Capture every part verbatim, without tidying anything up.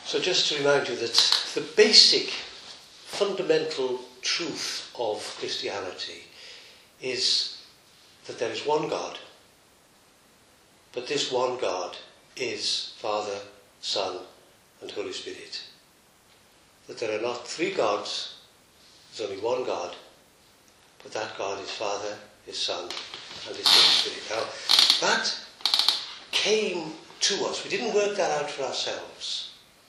So just to remind you that the basic, fundamental truth of Christianity is that there is one God, but this one God is Father, Son, and Holy Spirit. That there are not three gods, there's only one God, but that God is Father, His Son, and His Holy Spirit. Now, that came to us. We didn't work that out for ourselves.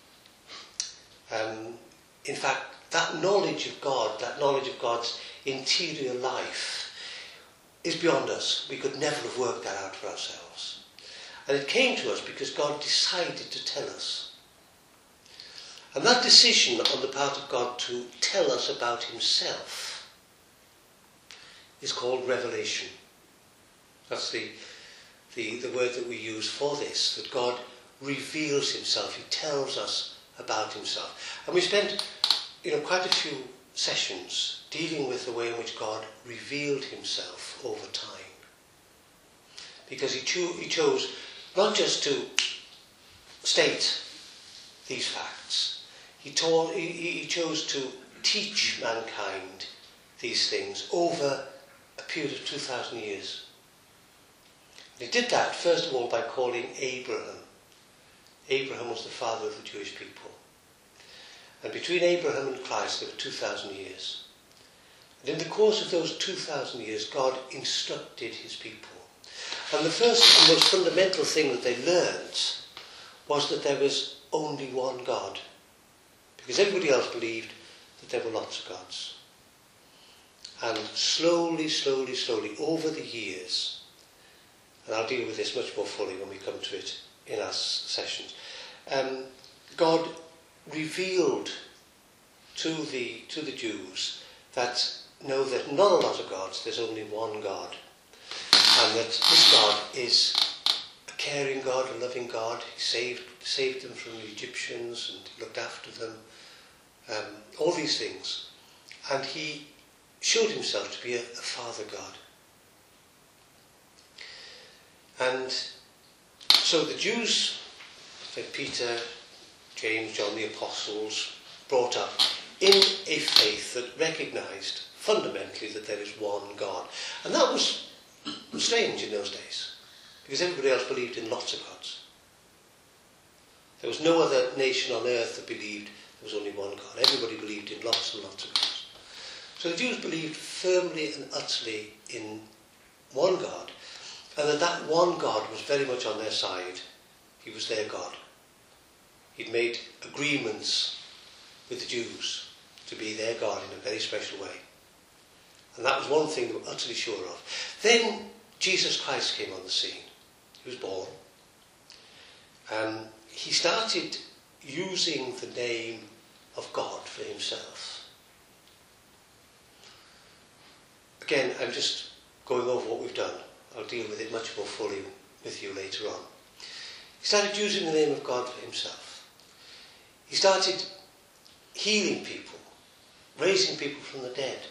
Um, in fact, that knowledge of God, that knowledge of God's interior life, is beyond us. We could never have worked that out for ourselves. And it came to us because God decided to tell us. And that decision on the part of God to tell us about Himself is called revelation. That's the, the, the word that we use for this, that God reveals Himself. He tells us about Himself. And we spent, you know, quite a few sessions dealing with the way in which God revealed Himself over time. Because He, cho- he chose not just to state these facts, he, taught, he, he chose to teach mankind these things over a period of two thousand years. And He did that, first of all, by calling Abraham. Abraham was the father of the Jewish people. And between Abraham and Christ, there were two thousand years. And in the course of those two thousand years, God instructed His people. And the first and most fundamental thing that they learned was that there was only one God. Because everybody else believed that there were lots of gods. And slowly, slowly, slowly, over the years, and I'll deal with this much more fully when we come to it in our sessions, um, God revealed to the to the Jews that no, there's not a lot of gods, there's only one God. And that this God is a caring God, a loving God. He saved saved them from the Egyptians and he looked after them. Um, all these things. And He showed Himself to be a, a Father God. And so the Jews, like Peter, James, John the Apostles, brought up in a faith that recognised fundamentally that there is one God. And that was strange in those days, because everybody else believed in lots of gods. There was no other nation on earth that believed there was only one God. Everybody believed in lots and lots of gods. So the Jews believed firmly and utterly in one God, and that that one God was very much on their side. He was their God. He'd made agreements with the Jews to be their God in a very special way. And that was one thing they were utterly sure of. Then Jesus Christ came on the scene. He was born. Um, he started using the name of God for Himself. Again, I'm just going over what we've done. I'll deal with it much more fully with you later on. He started using the name of God for Himself. He started healing people, raising people from the dead,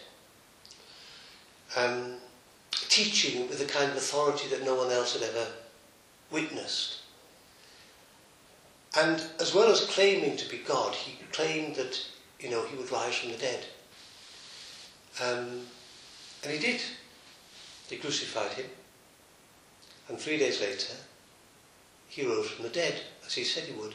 um, teaching with a kind of authority that no one else had ever witnessed. And as well as claiming to be God, He claimed that, you know, He would rise from the dead. Um, and He did. They crucified Him. And three days later, He rose from the dead, as He said He would.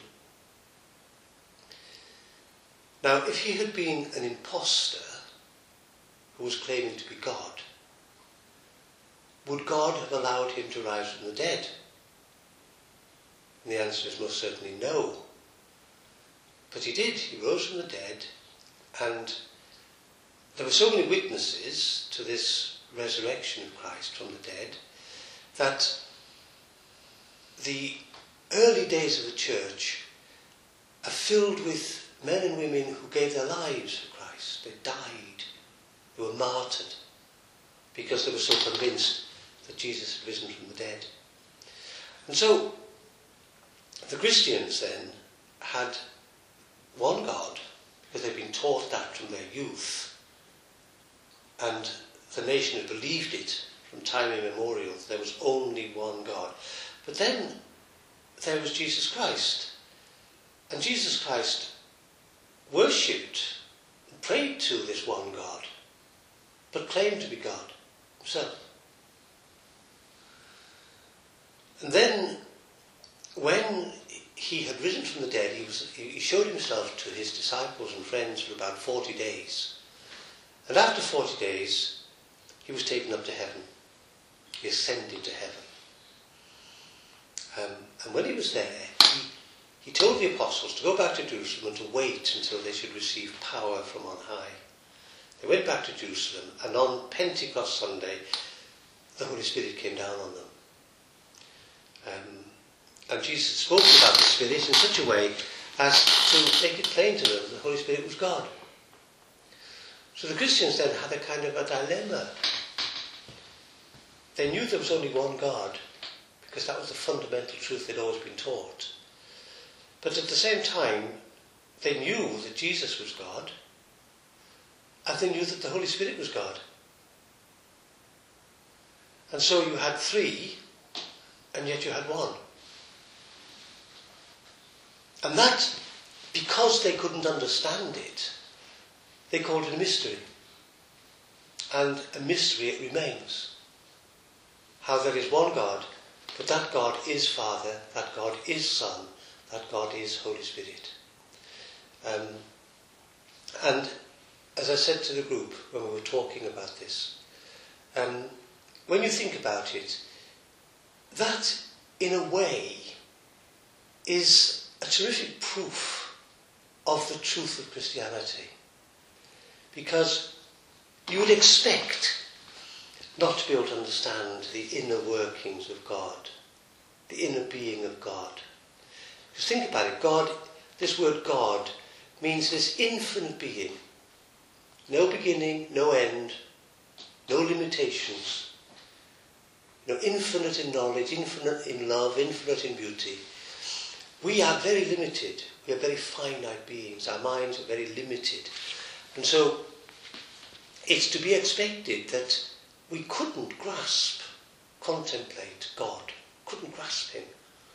Now, if He had been an impostor who was claiming to be God, would God have allowed Him to rise from the dead? And the answer is most certainly no. But He did. He rose from the dead, and there were so many witnesses to this resurrection of Christ from the dead that the early days of the church are filled with men and women who gave their lives for Christ. They died. They were martyred because they were so convinced that Jesus had risen from the dead. And so the Christians then had one God, because they'd been taught that from their youth, and the nation had believed it from time immemorial. There was only one God. But then there was Jesus Christ, And Jesus Christ worshipped and prayed to this one God, but claimed to be God himself. And then, when he had risen from the dead, he, was, he showed himself to his disciples and friends for about forty days. And after forty days, he was taken up to heaven. He ascended to heaven. Um, and when he was there, he, he told the apostles to go back to Jerusalem and to wait until they should receive power from on high. They went back to Jerusalem, and on Pentecost Sunday, the Holy Spirit came down on them. Um, and Jesus spoke about the Spirit in such a way as to make it plain to them that the Holy Spirit was God. So the Christians then had a kind of a dilemma. They knew there was only one God, because that was the fundamental truth they'd always been taught. But at the same time, they knew that Jesus was God, and they knew that the Holy Spirit was God. And so you had three, and yet you had one. And that, because they couldn't understand it, they called it a mystery. And a mystery it remains. How there is one God, but that God is Father, that God is Son, that God is Holy Spirit. Um, and as I said to the group when we were talking about this, um, when you think about it, that in a way is a terrific proof of the truth of Christianity. Because you would expect not to be able to understand the inner workings of God, the inner being of God. Because think about it, God, this word God means this infinite being. No beginning, no end, no limitations. You know, infinite in knowledge, infinite in love, infinite in beauty. We are very limited. We are very finite beings. Our minds are very limited. And so it's to be expected that we couldn't grasp, contemplate God, couldn't grasp him.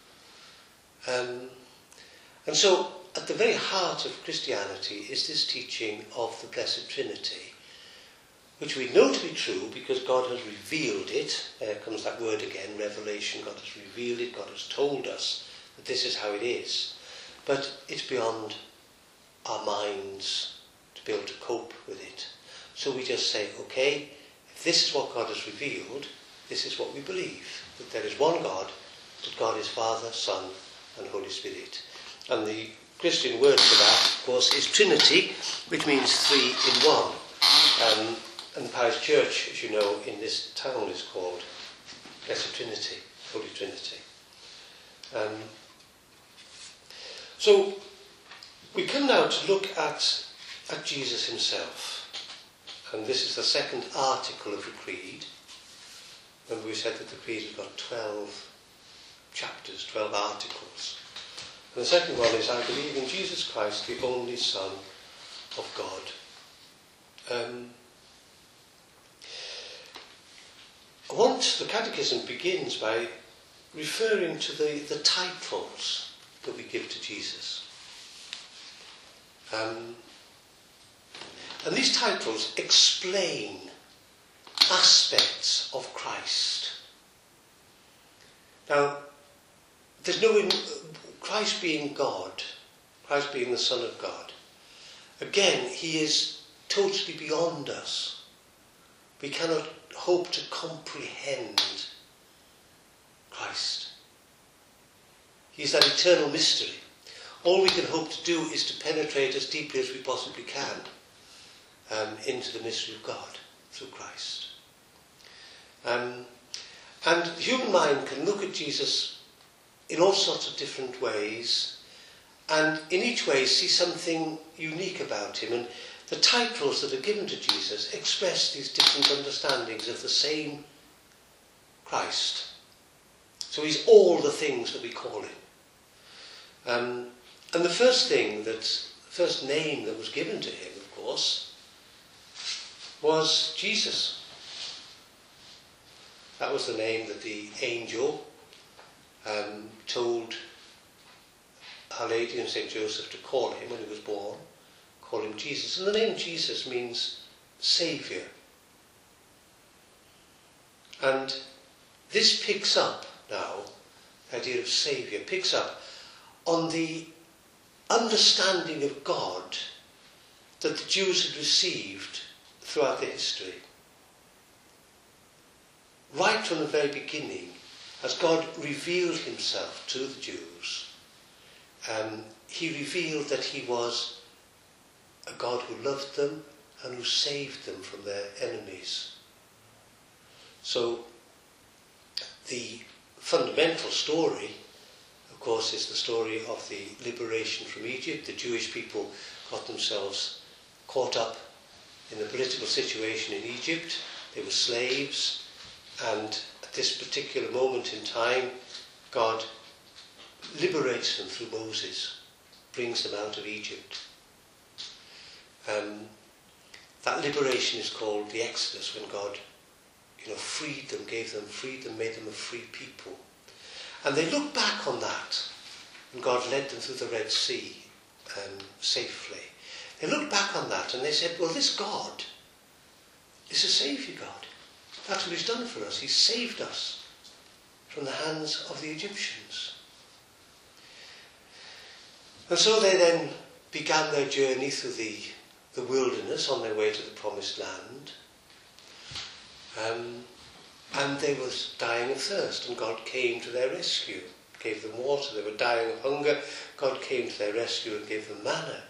Um, and so at the very heart of Christianity is this teaching of the Blessed Trinity, which we know to be true because God has revealed it. There comes that word again, revelation. God has revealed it, God has told us that this is how it is. But it's beyond our minds to be able to cope with it. So we just say, okay, if this is what God has revealed, this is what we believe. That there is one God, that God is Father, Son, and Holy Spirit. And the Christian word for that, of course, is Trinity, which means three in one. Um, and the parish church, as you know, in this town is called Blessed Trinity, Holy Trinity. Um, so we come now to look at, at Jesus himself. And this is the second article of the Creed. Remember we said that the Creed has got twelve chapters, twelve articles. And the second one is, I believe in Jesus Christ, the only Son of God. Um, I want, the Catechism begins by referring to the, the titles that we give to Jesus. Um, and these titles explain aspects of Christ. Now, there's no, Christ being God, Christ being the Son of God, again, he is totally beyond us. We cannot hope to comprehend Christ. He is that eternal mystery. All we can hope to do is to penetrate as deeply as we possibly can um, into the mystery of God through Christ. Um, and the human mind can look at Jesus in all sorts of different ways, and in each way see something unique about him. And the titles that are given to Jesus express these different understandings of the same Christ. So he's all the things that we call him. Um, and the first thing, that, the first name that was given to him, of course, was Jesus. That was the name that the angel um, told Our Lady and Saint Joseph to call him when he was born, call him Jesus. And the name Jesus means Saviour. And this picks up now, the idea of Saviour, picks up on the understanding of God that the Jews had received throughout their history. Right from the very beginning, as God revealed himself to the Jews, um, he revealed that he was a God who loved them and who saved them from their enemies. So the fundamental story, of course, is the story of the liberation from Egypt. The Jewish people got themselves caught up in the political situation in Egypt. They were slaves, and at this particular moment in time, God liberates them through Moses, brings them out of Egypt. Um, that liberation is called the Exodus, when God, you know, freed them, gave them, freed them, made them a free people. And they look back on that, and God led them through the Red Sea um, safely. They look back on that and they said, well, this God is a saviour God. That's what he's done for us. He's saved us from the hands of the Egyptians. And so they then began their journey through the, the wilderness on their way to the promised land. Um, and they were dying of thirst, and God came to their rescue, gave them water. They were dying of hunger. God came to their rescue and gave them manna.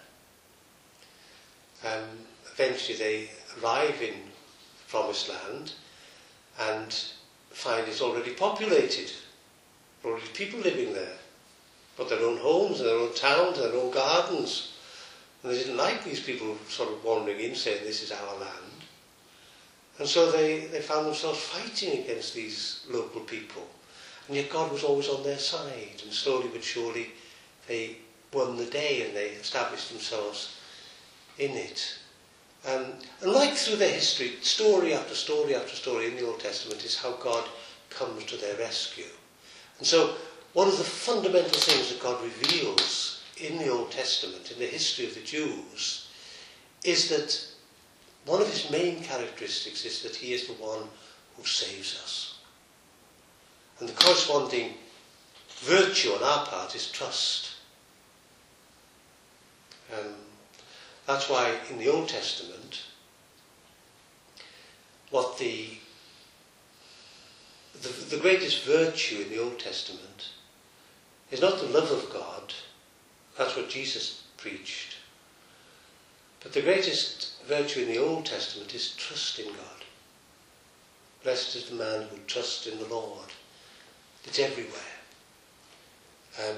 Um, eventually they arrive in the promised land and find it's already populated. There are already people living there. Got their own homes and their own towns and their own gardens. And they didn't like these people sort of wandering in saying this is our land. And so they, they found themselves fighting against these local people. And yet God was always on their side. And slowly but surely they won the day and they established themselves in it. Um, and like through their history, story after story after story in the Old Testament is how God comes to their rescue. And so one of the fundamental things that God reveals in the Old Testament, in the history of the Jews, is that one of his main characteristics is that he is the one who saves us. And the corresponding virtue on our part is trust. Um, that's why in the Old Testament, what the, the the greatest virtue in the Old Testament is not the love of God. That's what Jesus preached. But the greatest virtue in the Old Testament is trust in God. Blessed is the man who trusts in the Lord. It's everywhere. Um,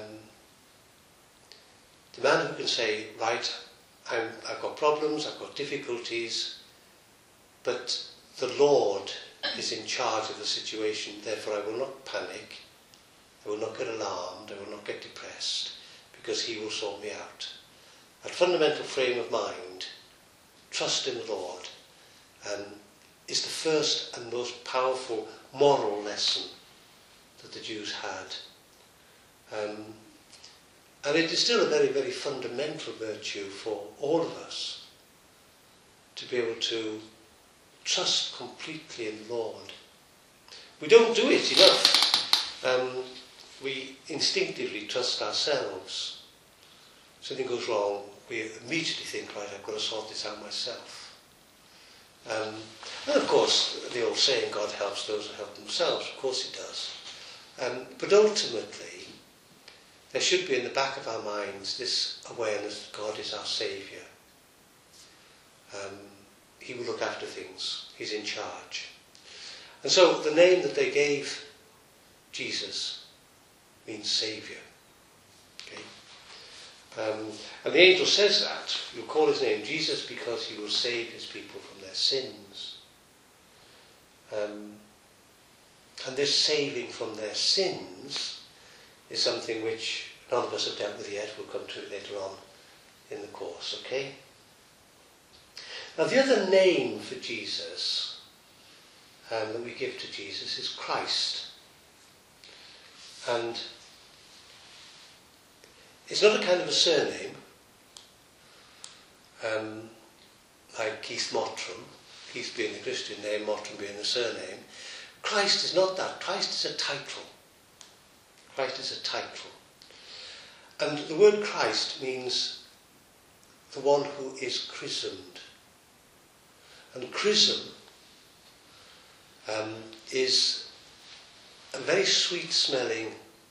the man who can say, right, I'm, I've got problems, I've got difficulties, but the Lord is in charge of the situation, therefore I will not panic, I will not get alarmed, I will not get depressed, because he will sort me out. That fundamental frame of mind, trust in the Lord, um, is the first and most powerful moral lesson that the Jews had. Um, and it is still a very, very fundamental virtue for all of us to be able to trust completely in the Lord. We don't do it enough. Um, we instinctively trust ourselves. Something goes wrong, we immediately think, right, I've got to sort this out myself. Um, and of course, the old saying, God helps those who help themselves. Of course he does. Um, but ultimately, there should be in the back of our minds this awareness that God is our saviour. Um, he will look after things. He's in charge. And so the name that they gave Jesus means saviour. Okay? Um, and the angel says that. You'll call his name Jesus because he will save his people from their sins. Um, and this saving from their sins is something which none of us have dealt with yet. We'll come to it later on in the course, okay? Now the other name for Jesus um, that we give to Jesus is Christ. And it's not a kind of a surname, um, like Keith Mottram, Keith being the Christian name, Mottram being the surname. Christ is not that. Christ is a title. Christ is a title. And the word Christ means the one who is chrismed. And chrism um, is a very sweet-smelling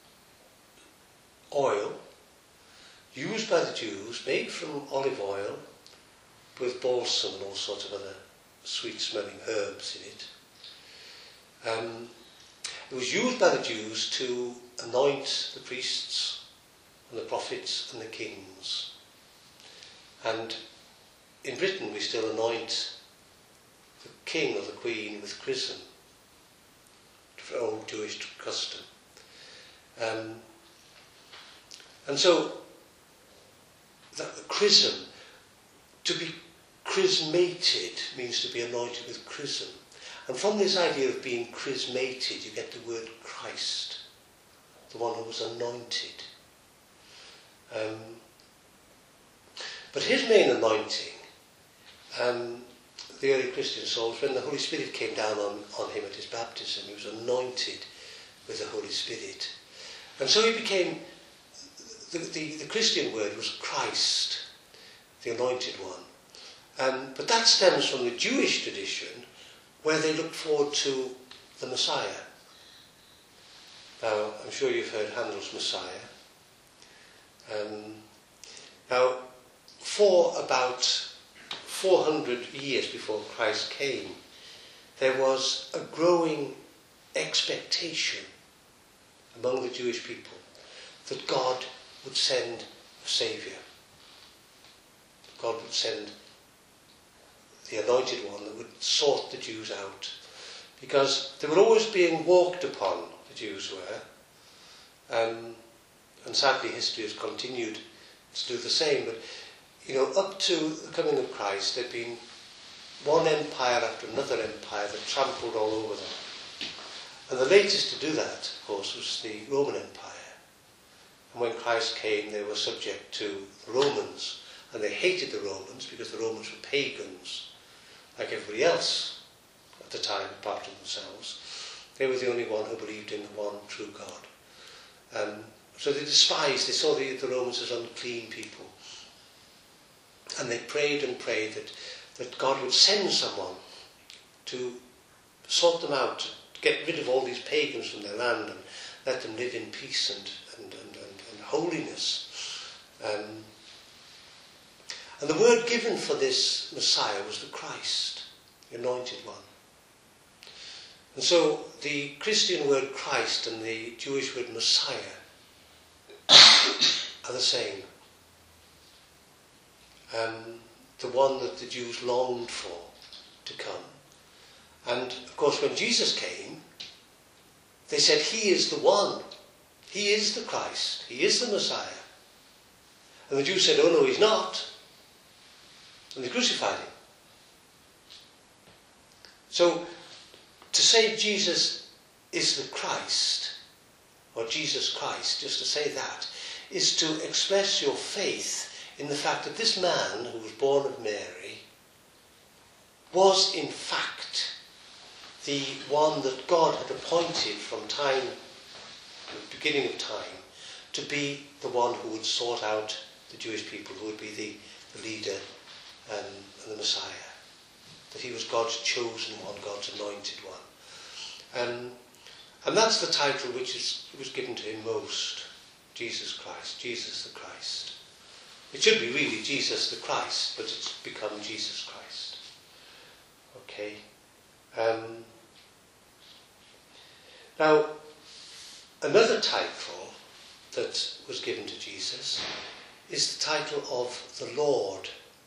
oil used by the Jews, made from olive oil with balsam and all sorts of other sweet-smelling herbs in it. Um, it was used by the Jews to anoint the priests and the prophets and the kings. And in Britain we still anoint the king or the queen with chrism, for old Jewish custom. Um, and so, the chrism, to be chrismated means to be anointed with chrism. And from this idea of being chrismated, you get the word Christ, the one who was anointed. Um, but his main anointing, um, the early Christians saw, was when the Holy Spirit came down on, on him at his baptism. He was anointed with the Holy Spirit. And so he became, the, the, the Christian word was Christ, the anointed one. Um, but that stems from the Jewish tradition, where they looked forward to the Messiah. Now, I'm sure you've heard Handel's Messiah. Um, now, for about four hundred years before Christ came, there was a growing expectation among the Jewish people that God would send a Saviour. God would send the anointed one that would sort the Jews out. Because they were always being walked upon, the Jews were. Um, and sadly history has continued to do the same. But, you know, up to the coming of Christ, there'd been one empire after another empire that trampled all over them. And the latest to do that, of course, was the Roman Empire. And when Christ came, they were subject to the Romans. And they hated the Romans because the Romans were pagans, like everybody else at the time, apart from themselves. They were the only one who believed in the one true God. Um, so they despised, they saw the, the Romans as unclean people. And they prayed and prayed that, that God would send someone to sort them out, to get rid of all these pagans from their land and let them live in peace and, and, and, and, and holiness. Um, and the word given for this Messiah was the Christ, the anointed one. And so the Christian word Christ and the Jewish word Messiah are the same. Um, the one that the Jews longed for to come. And of course when Jesus came, they said he is the one. He is the Christ. He is the Messiah. And the Jews said, oh no, he's not. And they crucified him. So to say Jesus is the Christ, or Jesus Christ, just to say that, is to express your faith in the fact that this man who was born of Mary was in fact the one that God had appointed from time, the beginning of time, to be the one who would sort out the Jewish people, who would be the, the leader um, and the Messiah. That he was God's chosen one, God's anointed one. Um, and that's the title which is, was given to him most. Jesus Christ, Jesus the Christ. It should be really Jesus the Christ, but it's become Jesus Christ. Okay. Um, now, another title that was given to Jesus is the title of the Lord.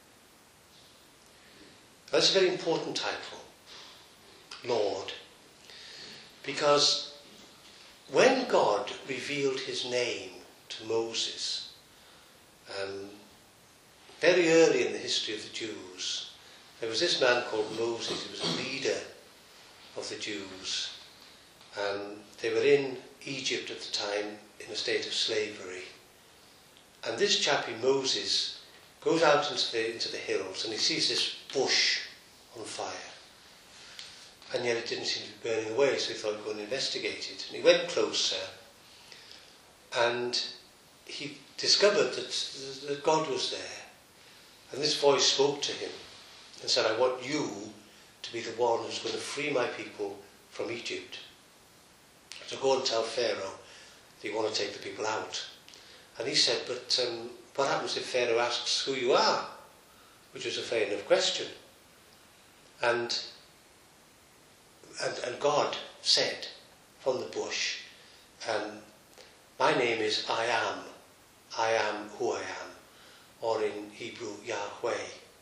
That's a very important title, Lord, because when God revealed his name to Moses, um, very early in the history of the Jews, there was this man called Moses. He was a leader of the Jews. Um, they were in Egypt at the time in a state of slavery. And this chappie, Moses, goes out into the, into the hills and he sees this bush on fire. And yet it didn't seem to be burning away, so he thought he'd go and investigate it. And he went closer and he discovered that, that God was there. And this voice spoke to him and said, I want you to be the one who's going to free my people from Egypt. So go and tell Pharaoh that you want to take the people out. And he said, but um, what happens if Pharaoh asks who you are? Which was a fair enough question. And, and, and God said from the bush, um, my name is I am. I am who I am. Or in Hebrew, Yahweh.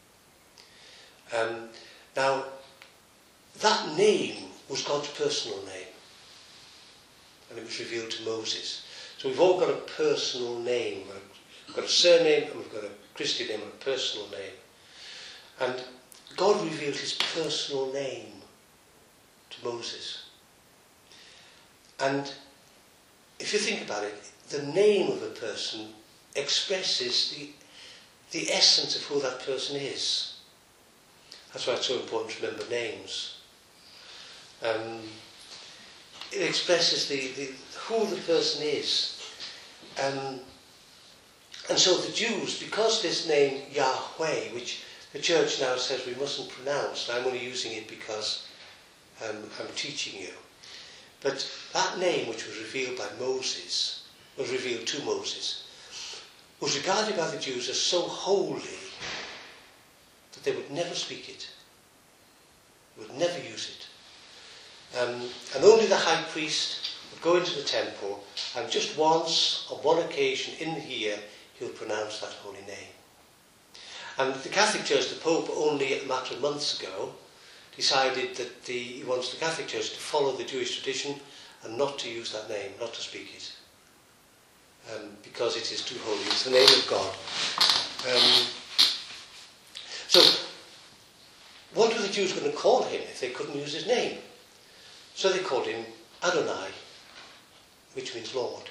Um, now, that name was God's personal name. And it was revealed to Moses. So we've all got a personal name. We've got a surname and we've got a Christian name and a personal name. And God revealed his personal name to Moses. And if you think about it, the name of a person expresses the, the essence of who that person is. That's why it's so important to remember names. Um, it expresses the, the, who the person is. Um, and so the Jews, because this name Yahweh, which the church now says we mustn't pronounce, and I'm only using it because um, I'm teaching you, but that name which was revealed by Moses, was revealed to Moses, was regarded by the Jews as so holy that they would never speak it, would never use it. Um, and only the high priest would go into the temple, and just once, on one occasion in the year, he would pronounce that holy name. And the Catholic Church, the Pope, only a matter of months ago, decided that the, he wants the Catholic Church to follow the Jewish tradition and not to use that name, not to speak it. Um, because it is too holy. It's the name of God. Um, so, what were the Jews going to call him if they couldn't use his name? So they called him Adonai, which means Lord.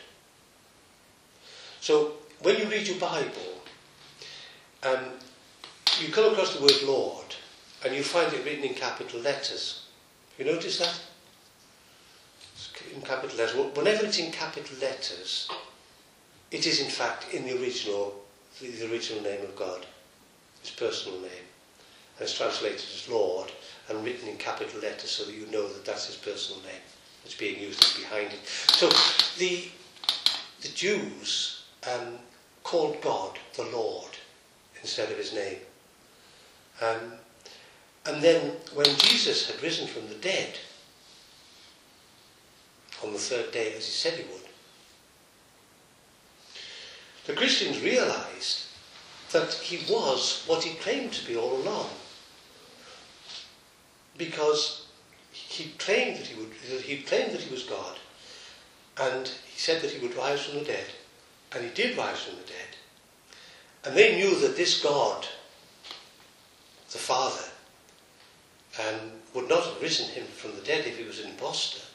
So, when you read your Bible, um, you come across the word Lord, and you find it written in capital letters. Have you noticed that? It's in capital letters. Whenever it's in capital letters, it is in fact in the original, the, the original name of God, his personal name. And it's translated as Lord and written in capital letters so that you know that that's his personal name that's being used behind it. So the, the Jews um, called God the Lord instead of his name. Um, and then when Jesus had risen from the dead on the third day, as he said he would, the Christians realised that he was what he claimed to be all along. Because he claimed that he would, he claimed that he was God, and he said that he would rise from the dead, and he did rise from the dead. And they knew that this God, the Father, um, would not have risen him from the dead if he was an impostor.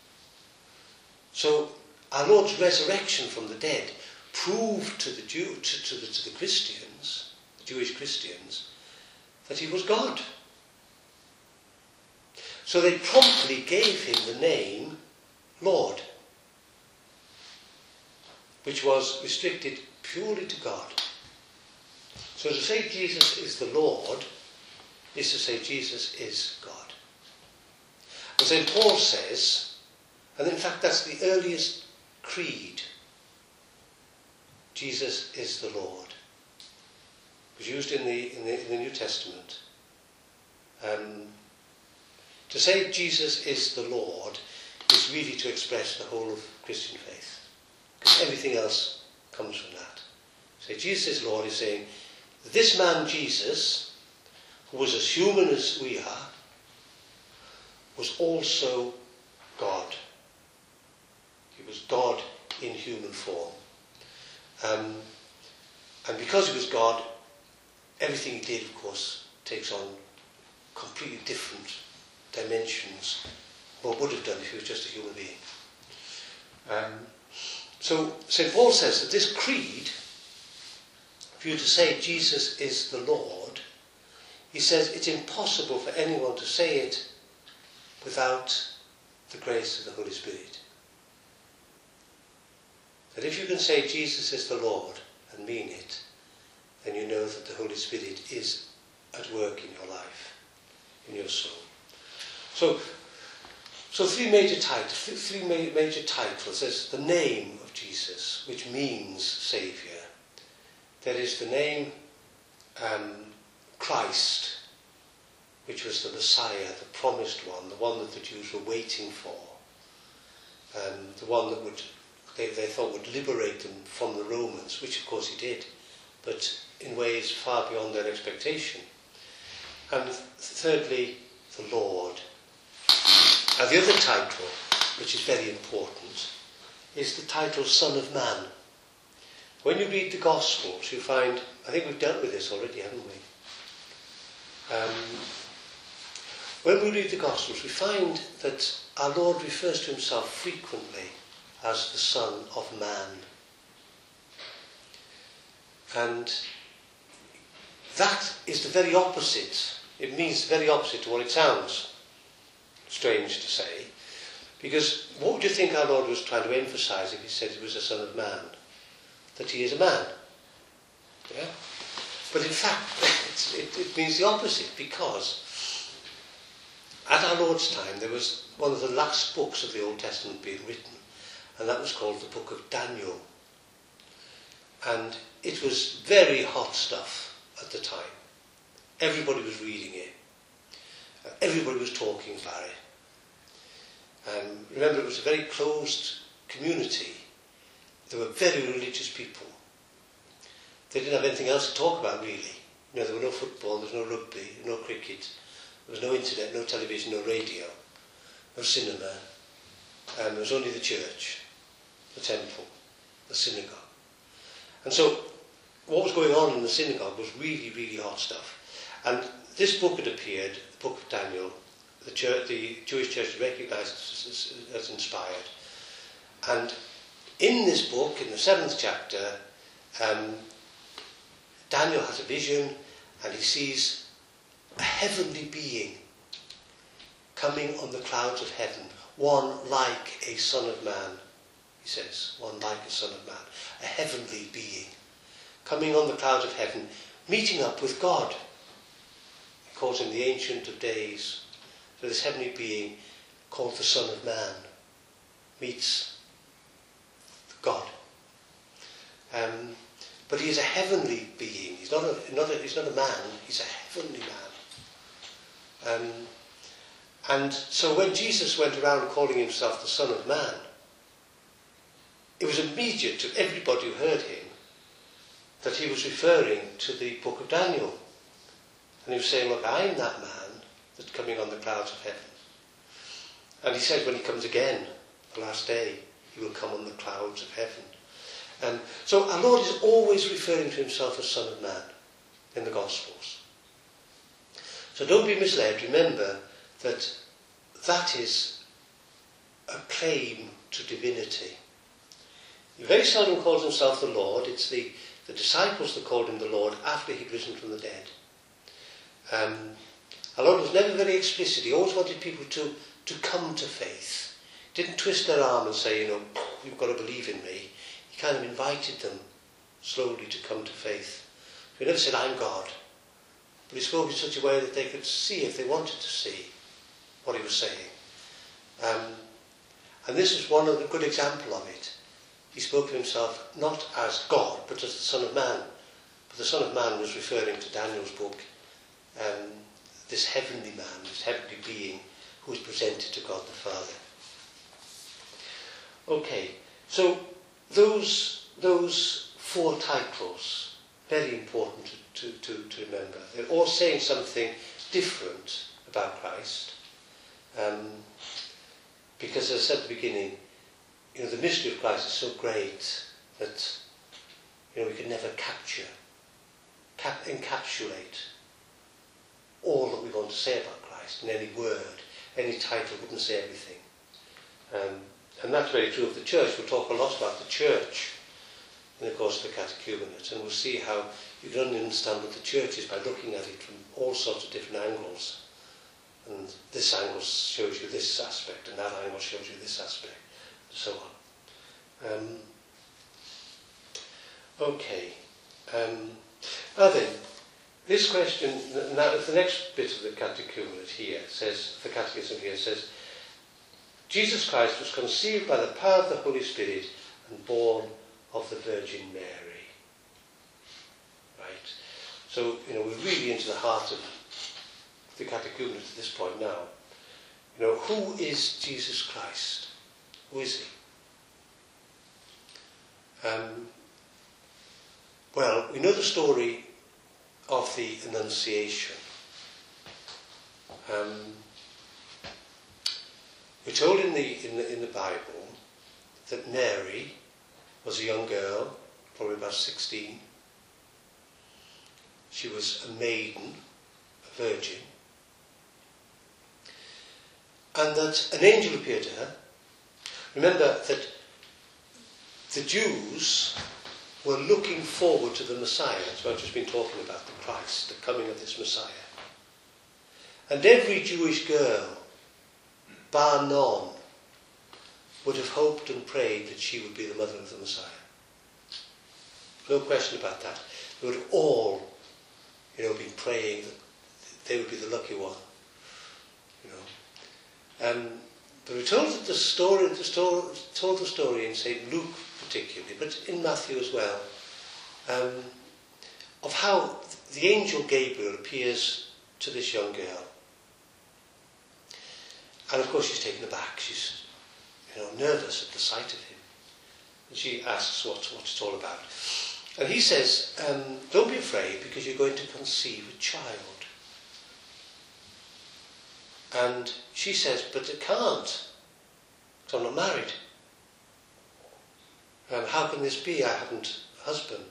So our Lord's resurrection from the dead proved to the Jew, to, to, the, to the Christians, the Jewish Christians, that he was God. So they promptly gave him the name Lord, which was restricted purely to God. So to say Jesus is the Lord is to say Jesus is God. And Saint Paul says, and in fact that's the earliest creed, Jesus is the Lord. It was used in the, in the, in the New Testament. Um, to say Jesus is the Lord is really to express the whole of Christian faith. Because everything else comes from that. Say Jesus is Lord is saying, this man Jesus, who was as human as we are, was also God. He was God in human form. Um, and because he was God, everything he did, of course, takes on completely different dimensions, or would have done if he was just a human being. Um, so Saint Paul says that this creed for you to say Jesus is the Lord, he says it's impossible for anyone to say it without the grace of the Holy Spirit. That if you can say Jesus is the Lord and mean it, then you know that the Holy Spirit is at work in your life, in your soul. So, so three major titles. Three major titles. There's the name of Jesus, which means Saviour. There is the name um, Christ, which was the Messiah, the promised one, the one that the Jews were waiting for, um, the one that would they, they thought would liberate them from the Romans, which of course he did, but in ways far beyond their expectation. And thirdly, the Lord. Now the other title, which is very important, is the title Son of Man. When you read the Gospels, you find, I think we've dealt with this already, haven't we? Um, when we read the Gospels, we find that our Lord refers to himself frequently as the Son of Man. And that is the very opposite. It means the very opposite to what it sounds. Strange to say. Because what would you think our Lord was trying to emphasize if he said he was a Son of Man? That he is a man. Yeah? But in fact, it, it means the opposite, because at our Lord's time there was one of the last books of the Old Testament being written, and that was called the Book of Daniel. And it was very hot stuff at the time. Everybody was reading it. Everybody was talking about it. Um, remember, it was a very closed community. There were very religious people. They didn't have anything else to talk about, really. You know, there were no football, there was no rugby, no cricket, there was no internet, no television, no radio, no cinema. Um, there was only the church, the temple, the synagogue. And so, what was going on in the synagogue was really, really hot stuff. And this book had appeared, the Book of Daniel. The, church, the Jewish church recognised it as, as inspired. And in this book, in the seventh chapter, um, Daniel has a vision and he sees a heavenly being coming on the clouds of heaven, one like a son of man, he says, one like a son of man, a heavenly being, coming on the clouds of heaven, meeting up with God. He calls him the Ancient of Days. So this heavenly being called the Son of Man meets God. Um, but he is a heavenly being. He's not a, not a, he's not a man, he's a heavenly man. Um, and so when Jesus went around calling himself the Son of Man, it was immediate to everybody who heard him that he was referring to the Book of Daniel. And he was saying, look, I'm that man that's coming on the clouds of heaven. And he said when he comes again, the last day, he will come on the clouds of heaven. And so our Lord is always referring to himself as Son of Man in the Gospels. So don't be misled. Remember that that is a claim to divinity. He very seldom calls himself the Lord. It's the, the disciples that called him the Lord after he'd risen from the dead. Um, our Lord was never very explicit. He always wanted people to, to come to faith. He didn't twist their arm and say, you know, you've got to believe in me. He kind of invited them slowly to come to faith. He never said, I'm God. But he spoke in such a way that they could see, if they wanted to see, what he was saying. Um, and this is one of the good example of it. He spoke of himself not as God, but as the Son of Man. But the Son of Man was referring to Daniel's book, um, this heavenly man, this heavenly being who was presented to God the Father. Okay, so those, those four titles, very important to, to, to, to remember. They're all saying something different about Christ. Um, because as I said at the beginning, you know, the mystery of Christ is so great that, you know, we can never capture, cap- encapsulate all that we want to say about Christ in any word. Any title wouldn't say everything. Um, and that's very true of the church. We'll talk a lot about the church in the course course of the catechumenate, and we'll see how you can only understand what the church is by looking at it from all sorts of different angles. And this angle shows you this aspect, and that angle shows you this aspect, and so on. Um, okay. Um, now then, this question, now the next bit of the catechumenate here says, the catechism here says, Jesus Christ was conceived by the power of the Holy Spirit and born of the Virgin Mary. Right? So, you know, we're really into the heart of the catechumenate at this point now. You know, who is Jesus Christ? Who is he? Um, well, we know the story of the Annunciation. Um, we're told in the, in the in the Bible that Mary was a young girl, probably about sixteen. She was a maiden, a virgin, and that an angel appeared to her. Remember that the Jews were looking forward to the Messiah. That's what I've just been talking about, the Christ, the coming of this Messiah. And every Jewish girl, bar none, would have hoped and prayed that she would be the mother of the Messiah. No question about that. They would have all, you know, been praying that they would be the lucky one. You know. Um, but we're told that the story, the story, told the story in Saint Luke particularly, but in Matthew as well, um, of how the angel Gabriel appears to this young girl. And of course she's taken aback. She's, you know, nervous at the sight of him. And she asks what, what it's all about. And he says, um, don't be afraid, because you're going to conceive a child. And she says, but it can't, because I'm not married. Um, how can this be? I haven't a husband.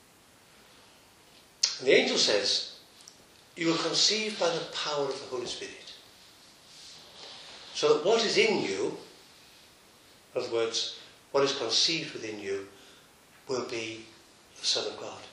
And the angel says, you will conceive by the power of the Holy Spirit. So that what is in you, in other words, what is conceived within you, will be the Son of God.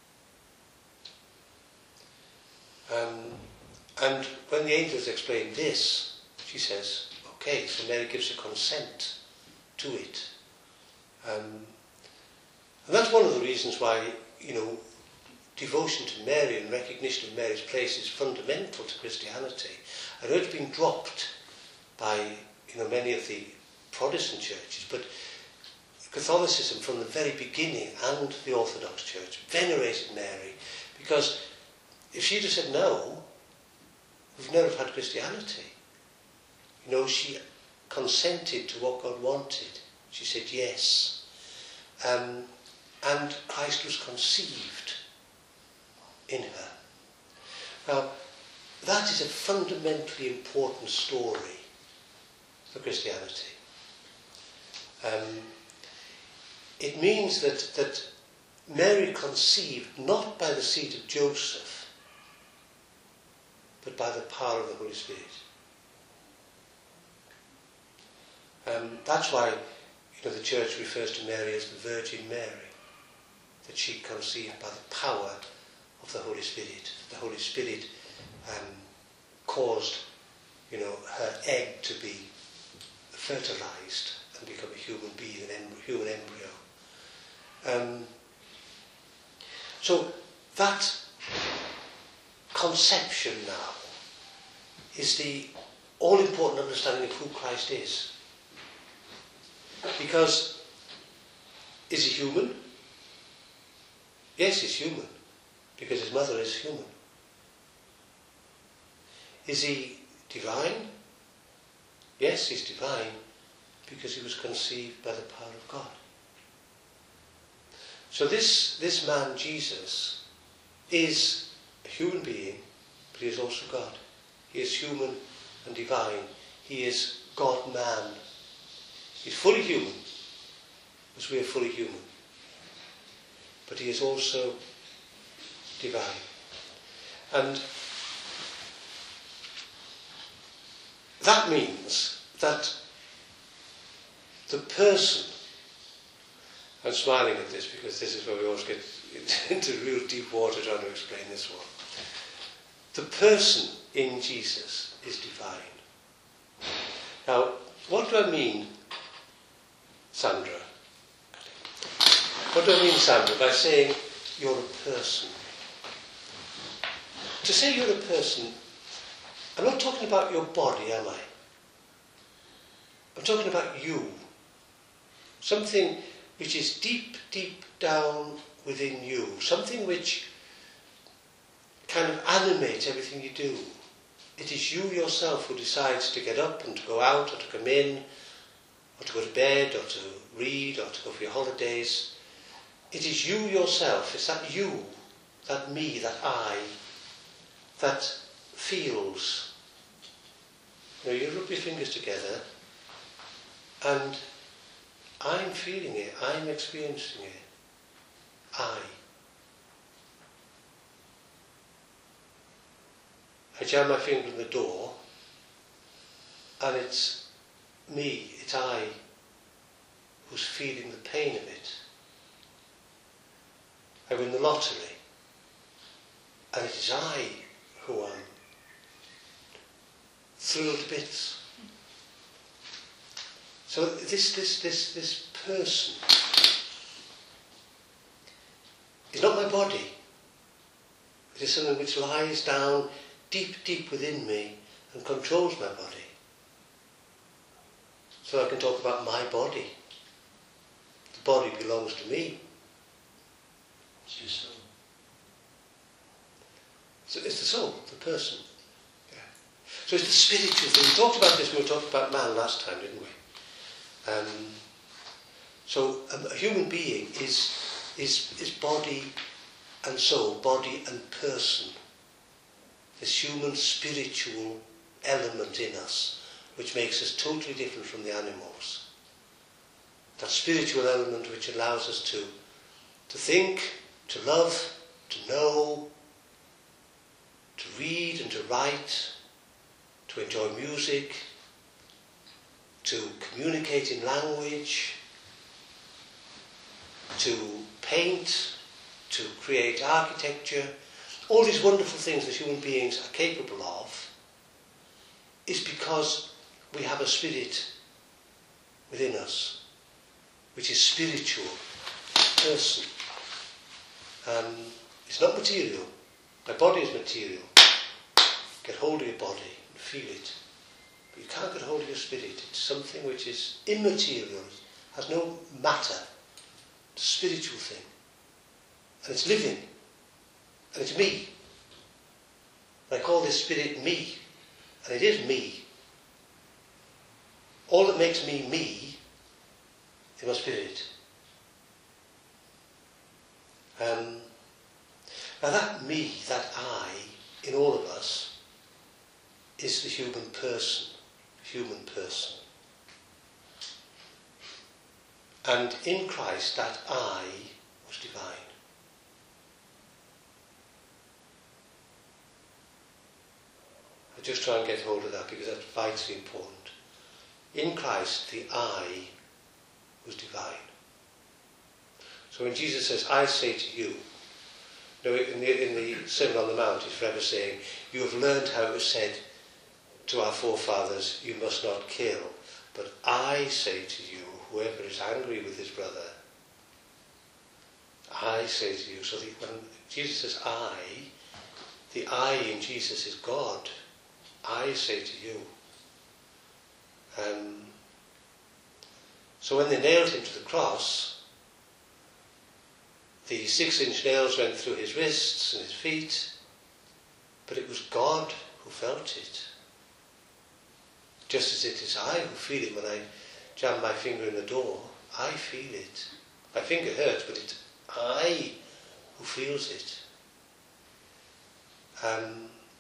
Um, and when the angels explain this, she says, okay, so Mary gives her consent to it. Um, and that's one of the reasons why, you know, devotion to Mary and recognition of Mary's place is fundamental to Christianity. I know it's been dropped by, you know, many of the Protestant churches, but Catholicism from the very beginning, and the Orthodox Church, venerated Mary, because if she'd have said no, we've never had Christianity. You know, she consented to what God wanted. She said yes. Um, and Christ was conceived in her. Now, that is a fundamentally important story for Christianity. Um, it means that, that Mary conceived not by the seed of Joseph, but by the power of the Holy Spirit. Um, that's why, you know, the Church refers to Mary as the Virgin Mary, that she conceived by the power of the Holy Spirit. The Holy Spirit um, caused, you know, her egg to be fertilized and become a human being, an em- human embryo. Um, so that conception now is the all-important understanding of who Christ is. Because, is he human? Yes, he's human, because his mother is human. Is he divine? Yes, he's divine, because he was conceived by the power of God. So this, this man, Jesus, is a human being, but he is also God. He is human and divine. He is God-man. He's fully human, as we are fully human. But he is also divine. And that means that the person I'm smiling at this because this is where we always get into real deep water trying to explain this one. The person in Jesus is divine. Now, what do I mean, Sandra? What do I mean, Sandra, by saying you're a person? To say you're a person, I'm not talking about your body, am I? I'm talking about you. Something which is deep, deep down within you. Something which kind of animates everything you do. It is you yourself who decides to get up and to go out or to come in or to go to bed or to read or to go for your holidays. It is you yourself. It's that you, that me, that I, that feels. You know, you rub your fingers together and I'm feeling it, I'm experiencing it. I. I jam my finger in the door and it's me, it's I who's feeling the pain of it. I win the lottery and it is I who am thrilled to bits. So this, this, this, this person is not my body. It is something which lies down deep, deep within me and controls my body. So I can talk about my body. The body belongs to me. It's your soul. So it's the soul, the person. Yeah. So it's the spiritual thing. We talked about this when we talked about man last time, didn't we? Um, so a, a human being is, is, is body and soul, body and person. This human spiritual element in us, which makes us totally different from the animals. That spiritual element which allows us to, to think, to love, to know, to read and to write, to enjoy music, to communicate in language, to paint, to create architecture. All these wonderful things that human beings are capable of is because we have a spirit within us, which is spiritual, person. Um, it's not material. My body is material. Get hold of your body and feel it. But you can't get hold of your spirit. It's something which is immaterial, has no matter. It's a spiritual thing. And it's living. And it's me. And I call this spirit me. And it is me. All that makes me me is my spirit. Um, now that me, that I, in all of us, is the human person. Human person. And in Christ, that I was divine. I just try and get hold of that because that's vitally important. In Christ, the I was divine. So when Jesus says, I say to you, no, in the, in the Sermon on the Mount, he's forever saying, you have learned how it was said to our forefathers, you must not kill. But I say to you, whoever is angry with his brother, I say to you. So the, when Jesus says I, the I in Jesus is God. I say to you. Um, so when they nailed him to the cross, the six-inch nails went through his wrists and his feet, but it was God who felt it. Just as it is I who feel it when I jam my finger in the door. I feel it. My finger hurts, but it's I who feels it. Um,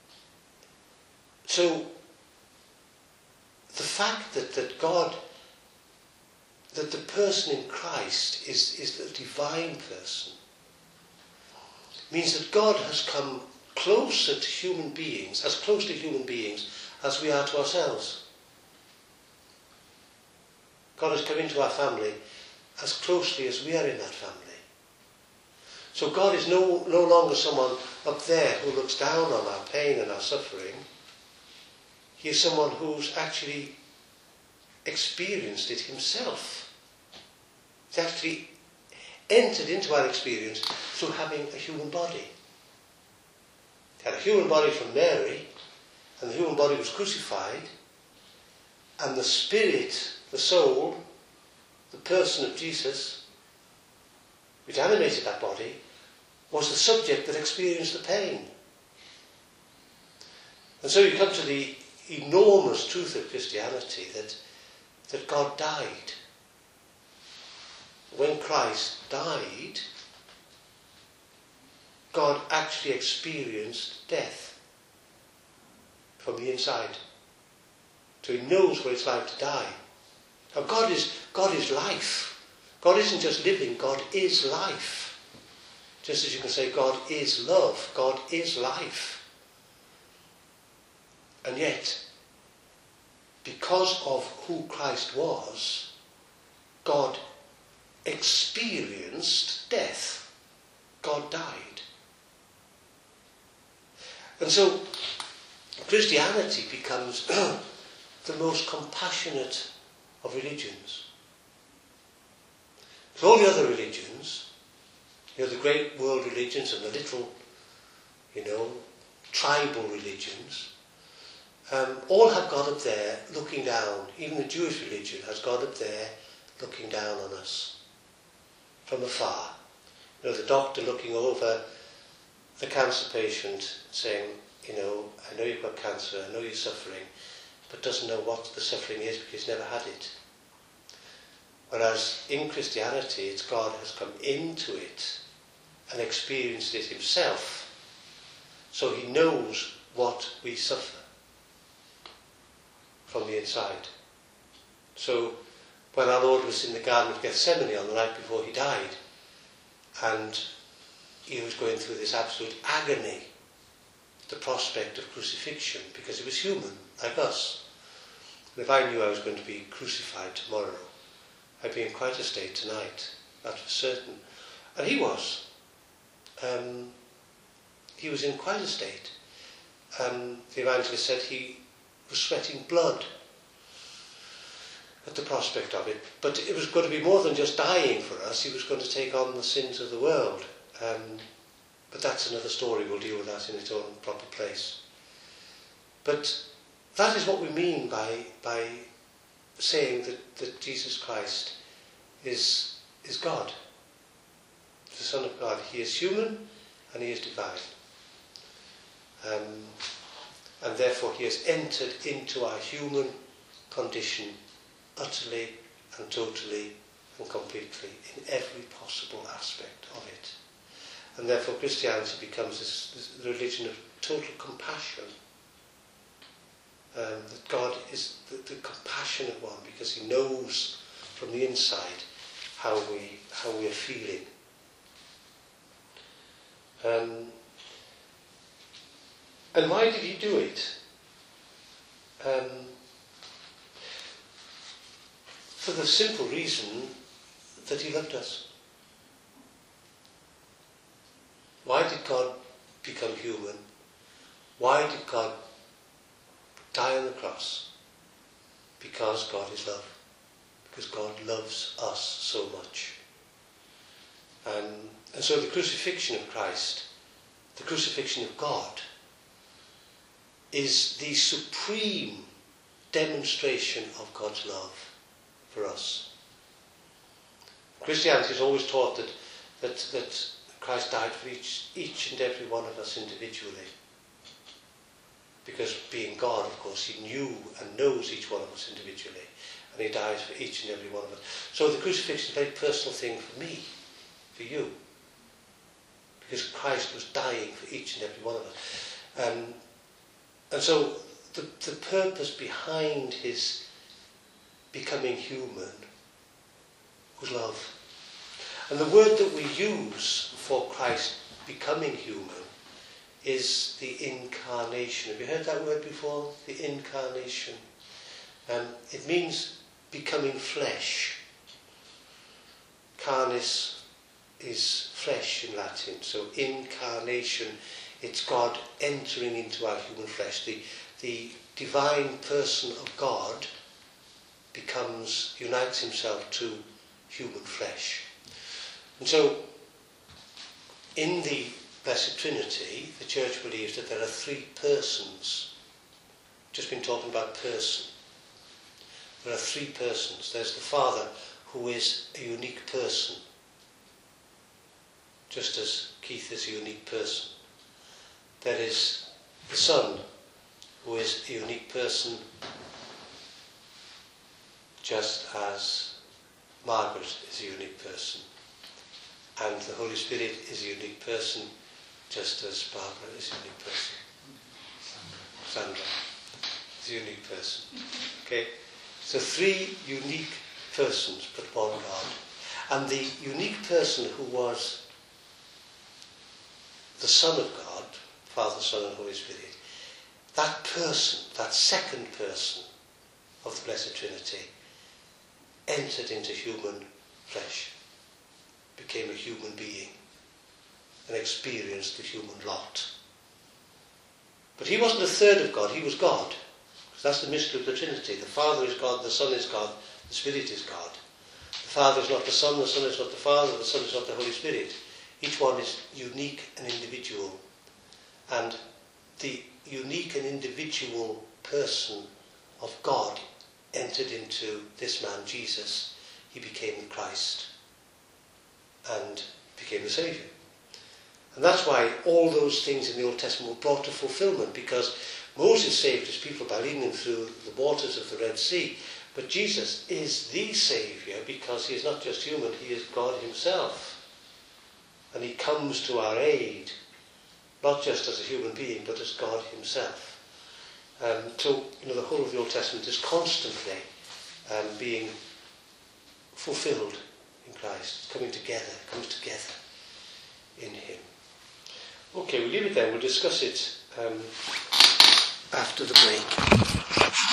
so, the fact that, that God, that the person in Christ is, is the divine person, means that God has come closer to human beings, as close to human beings as we are to ourselves. God has come into our family as closely as we are in that family. So God is no, no longer someone up there who looks down on our pain and our suffering. He is someone who's actually experienced it himself. He's actually entered into our experience through having a human body. He had a human body from Mary, and the human body was crucified, and the spirit, the soul, the person of Jesus, which animated that body, was the subject that experienced the pain. And so you come to the enormous truth of Christianity that, that God died. When Christ died, God actually experienced death from the inside. So he knows what it's like to die. Now God is, God is life. God isn't just living, God is life. Just as you can say God is love, God is life. And yet, because of who Christ was, God experienced death. God died. And so, Christianity becomes the most compassionate of religions. So all the other religions, you know, the great world religions and the little, you know, tribal religions, um, all have God up there looking down. Even the Jewish religion has God up there looking down on us from afar. You know, the doctor looking over the cancer patient saying, you know, I know you've got cancer, I know you're suffering, but doesn't know what the suffering is because he's never had it. Whereas in Christianity, it's God has come into it and experienced it himself, so he knows what we suffer from the inside. So when our Lord was in the Garden of Gethsemane on the night before he died, and he was going through this absolute agony, the prospect of crucifixion, because he was human, like us. And if I knew I was going to be crucified tomorrow, I'd be in quite a state tonight, that was certain. And he was. Um, he was in quite a state. Um, the evangelist said he was sweating blood at the prospect of it. But it was going to be more than just dying for us. He was going to take on the sins of the world. Um, but that's another story. We'll deal with that in its own proper place. But that is what we mean by by saying that, that Jesus Christ is is God, the Son of God. He is human and he is divine. Um, and therefore he has entered into our human condition utterly and totally and completely in every possible aspect of it. And therefore Christianity becomes this, this religion of total compassion. Um, that God is the, the compassionate one because he knows from the inside how we how we are feeling. Um, and why did he do it? Um, for the simple reason that he loved us. Why did God become human? Why did God die on the cross? Because God is love. Because God loves us so much. Um, and so the crucifixion of Christ, the crucifixion of God, is the supreme demonstration of God's love for us. Christianity has always taught that, that, that Christ died for each, each and every one of us individually. Because being God, of course, he knew and knows each one of us individually. And he dies for each and every one of us. So the crucifixion is a very personal thing for me, for you. Because Christ was dying for each and every one of us. Um, and so the, the purpose behind his becoming human was love. And the word that we use for Christ becoming human is the incarnation. Have you heard that word before? The incarnation. Um, it means becoming flesh. carnis is flesh in Latin, so incarnation, it's God entering into our human flesh. The, the divine person of God becomes, unites himself to human flesh. And so, in the Blessed Trinity, the Church believes that there are three persons. Just been talking about person. There are three persons. There's the Father, who is a unique person, just as Keith is a unique person. There is the Son, who is a unique person, just as Margaret is a unique person. And the Holy Spirit is a unique person, just as Barbara is a unique person. Sandra is a unique person. Okay? So three unique persons, but one God. And the unique person who was the Son of God, Father, Son and Holy Spirit, that person, that second person of the Blessed Trinity, entered into human flesh, became a human being, and experienced the human lot. But he wasn't a third of God, he was God. Because that's the mystery of the Trinity. The Father is God, the Son is God, the Spirit is God. The Father is not the Son, the Son is not the Father, the Son is not the Holy Spirit. Each one is unique and individual. And the unique and individual person of God entered into this man, Jesus. He became the Christ and became the Saviour. And that's why all those things in the Old Testament were brought to fulfillment, because Moses saved his people by leading them through the waters of the Red Sea. But Jesus is the Saviour because he is not just human, he is God himself. And he comes to our aid, not just as a human being, but as God himself. Um, so, you know, the whole of the Old Testament is constantly um, being fulfilled in Christ, coming together, comes together in him. Okay, we'll leave it there. We'll discuss it um, after the break.